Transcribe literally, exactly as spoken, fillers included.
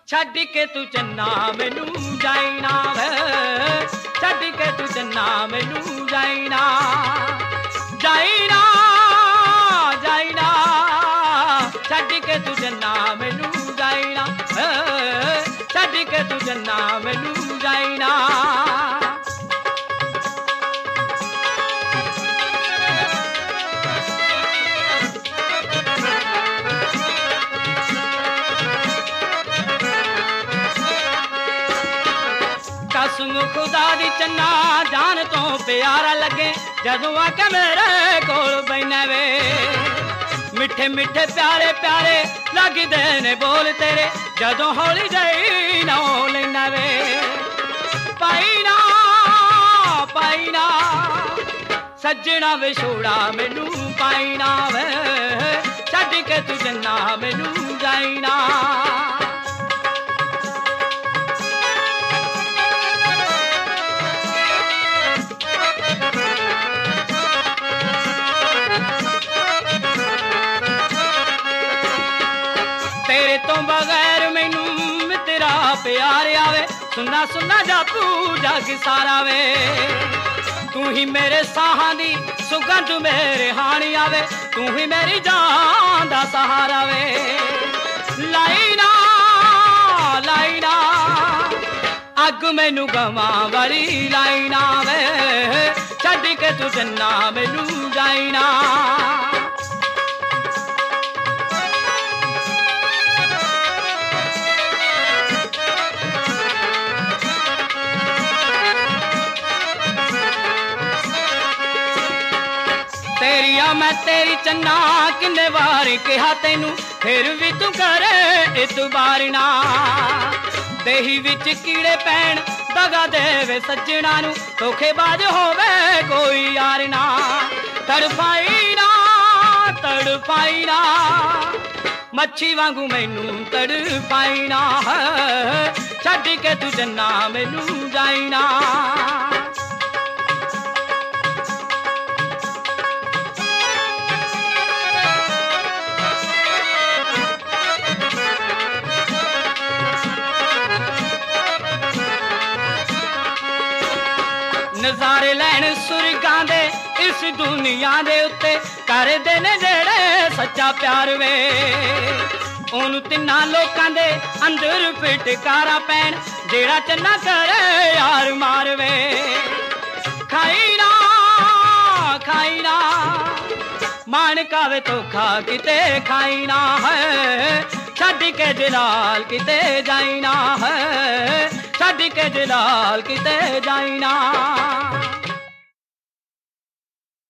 छड्ड के तू चन्ना मैनू जाइना वे, छड्ड के तू चन्ना मैनू जाइना, जाइना जाइना, छड्ड के तू चन्ना मैनू जाइना, छड्ड के तू चन्ना मैनू जाइना। कसम खुदा दी चन्ना जान तो प्यारा लगे, जदों आके मेरे कोल बैठे वे, मिठे मिठे प्यारे प्यारे लगदे ने बोल तेरे, जदों हौली जई ना लैना वे। पाईना पाईना सज्जना विछोड़ा मैनू पाईना वे, छड्ड के तू चन्ना मैनू जाइना। तेरे तो बगैर मैनू मित्रा प्यार आवे, सुना सुना जापू जग सारा वे, तू ही मेरे साहां दी सुगंध मेरे हानी आवे, तू ही मेरी जान दा सहारा वे। लाइना लाइना अग मैनू गवां वाली लाइना वे, छड्ड के तू चन्ना मैनू जाइना। तेरिया मैं तेरी चन्ना किन्ने बार कहा तेनू, फिर भी तू करे इतबार ना, देही विच कीड़े पैण दगा देवे सज्जणा नू, धोखेबाज होवे कोई यार ना। तड़फाई ना तड़फाई ना मच्छी वांगू मैनू तड़फाई ना, छड्ड के तू चन्ना मैनू जाइना। नज़ारे लैन सुरगां दे इस दुनिया दे उत्ते, करदे ने जेड़े सच्चा प्यार वे, ओनू तिन्ना लोकां दे अंदर फिटकारा पैण, जेड़ा चन्ना करे यार मार वे। खाई ना खाई ना मानका वे धोखा किते खाई ना है, छड्ड के जलाल किते जाइना है, छड्ड के जलाल किते जाइना।